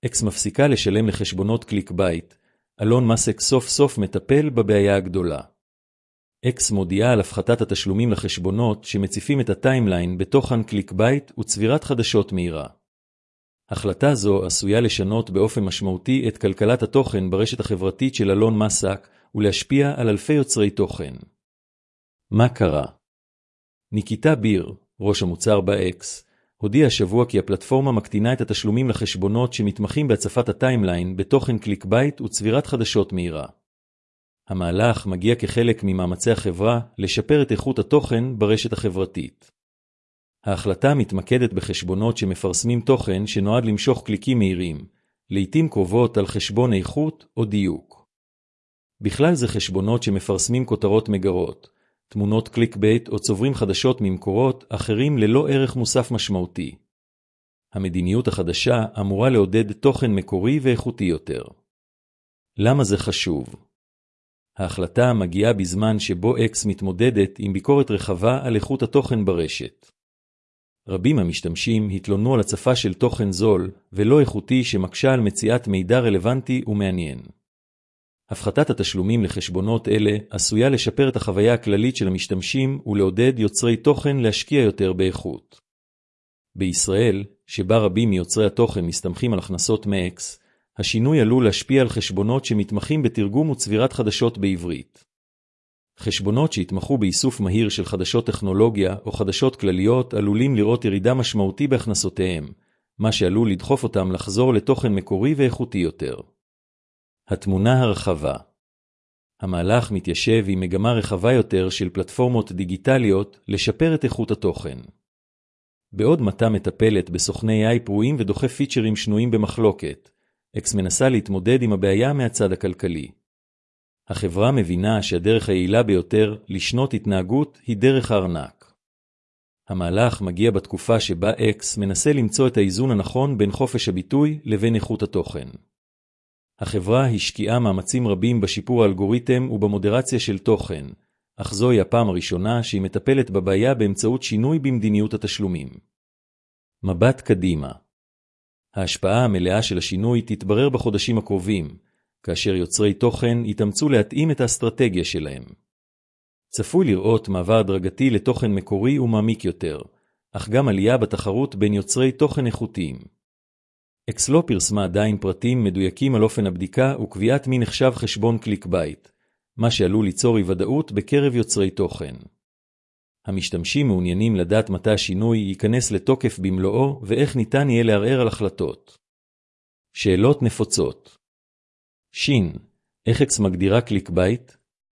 אקס מפסיקה לשלם לחשבונות קליק בייט, אלון מאסק סוף סוף מטפל בבעיה הגדולה. אקס מודיעה על הפחתת התשלומים לחשבונות שמציפים את הטיימליין בתוכן קליק בייט וצבירת חדשות מהירה. החלטה זו עשויה לשנות באופן משמעותי את כלכלת התוכן ברשת החברתית של אלון מאסק ולהשפיע על אלפי יוצרי תוכן. מה קרה? ניקיטה ביר, ראש המוצר באקס, הודיע השבוע כי הפלטפורמה מקטינה את התשלומים לחשבונות שמתמחים בהצפת הטיימליין בתוכן קליק בייט וצבירת חדשות מהירה. המהלך מגיע כחלק ממאמצי החברה לשפר את איכות התוכן ברשת החברתית. ההחלטה מתמקדת בחשבונות שמפרסמים תוכן שנועד למשוך קליקים מהירים, לעתים קרובות על חשבון איכות או דיוק. בכלל זה חשבונות שמפרסמים כותרות מגרות, תמונות קליק בייט או צוברים חדשות ממקורות אחרים ללא ערך מוסף משמעותי. המדיניות החדשה אמורה לעודד תוכן מקורי ואיכותי יותר. למה זה חשוב? ההחלטה מגיעה בזמן שבו אקס מתמודדת עם ביקורת רחבה על איכות התוכן ברשת. רבים המשתמשים התלוננו על הצפה של תוכן זול ולא איכותי שמקשה על מציאת מידע רלוונטי ומעניין. הפחתת התשלומים לחשבונות אלה עשויה לשפר את החוויה הכללית של המשתמשים ולעודד יוצרי תוכן להשקיע יותר באיכות. בישראל, שבה רבים מיוצרי התוכן מסתמכים על הכנסות מאקס, השינוי עלול להשפיע על חשבונות שמתמחים בתרגום וצבירת חדשות בעברית. חשבונות שהתמחו באיסוף מהיר של חדשות טכנולוגיה או חדשות כלליות עלולים לראות ירידה משמעותי בהכנסותיהם, מה שעלול לדחוף אותם לחזור לתוכן מקורי ואיכותי יותר. התמונה הרחבה. המהלך מתיישב עם מגמה רחבה יותר של פלטפורמות דיגיטליות לשפר את איכות התוכן. בעוד מטה מטפלת בסוכני AI פרועים ודוחף פיצ'רים שנויים במחלוקת, אקס מנסה להתמודד עם הבעיה מהצד הכלכלי. החברה מבינה שהדרך היעילה ביותר לשנות התנהגות היא דרך הארנק. המהלך מגיע בתקופה שבה אקס מנסה למצוא את האיזון הנכון בין חופש הביטוי לבין איכות התוכן. החברה השקיעה מאמצים רבים בשיפור האלגוריתם ובמודרציה של תוכן, אך זוהי הפעם הראשונה שהיא מטפלת בבעיה באמצעות שינוי במדיניות התשלומים. מבט קדימה. ההשפעה המלאה של השינוי תתברר בחודשים הקרובים, כאשר יוצרי תוכן יתאמצו להתאים את האסטרטגיה שלהם. צפוי לראות מעבר הדרגתי לתוכן מקורי ומעמיק יותר, אך גם עלייה בתחרות בין יוצרי תוכן איכותיים. אקס לא פרסמה עדיין פרטים מדויקים על אופן הבדיקה וקביעת מי נחשב חשבון קליק בייט, מה שעלול ליצור אי-ודאות בקרב יוצרי תוכן. המשתמשים מעוניינים לדעת מתי השינוי ייכנס לתוקף במלואו ואיך ניתן יהיה לערער על החלטות. שאלות נפוצות. שין, איך אקס מגדירה קליק בייט?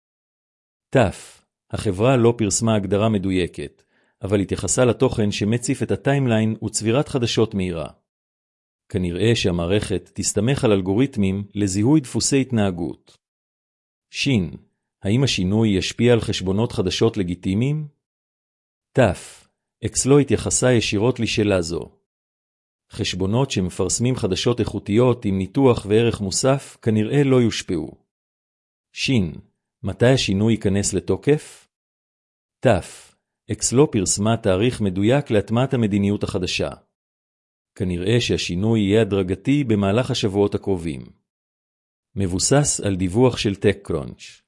תף, החברה לא פרסמה הגדרה מדויקת, אבל התייחסה לתוכן שמציף את הטיימליין וצבירת חדשות מהירה. כנראה שהמערכת תסתמך על אלגוריתמים לזיהוי דפוסי התנהגות. שין, האם השינוי ישפיע על חשבונות חדשות לגיטימיים? תף, אקס לא התייחסה ישירות לשאלה זו. חשבונות שמפרסמים חדשות איכותיות עם ניתוח וערך מוסף כנראה לא יושפעו. שין, מתי השינוי ייכנס לתוקף? תף, אקס לא פרסמה תאריך מדויק להטמעת המדיניות החדשה. כנראה שהשינוי יהיה הדרגתי במהלך השבועות הקרובים. מבוסס על דיווח של TechCrunch.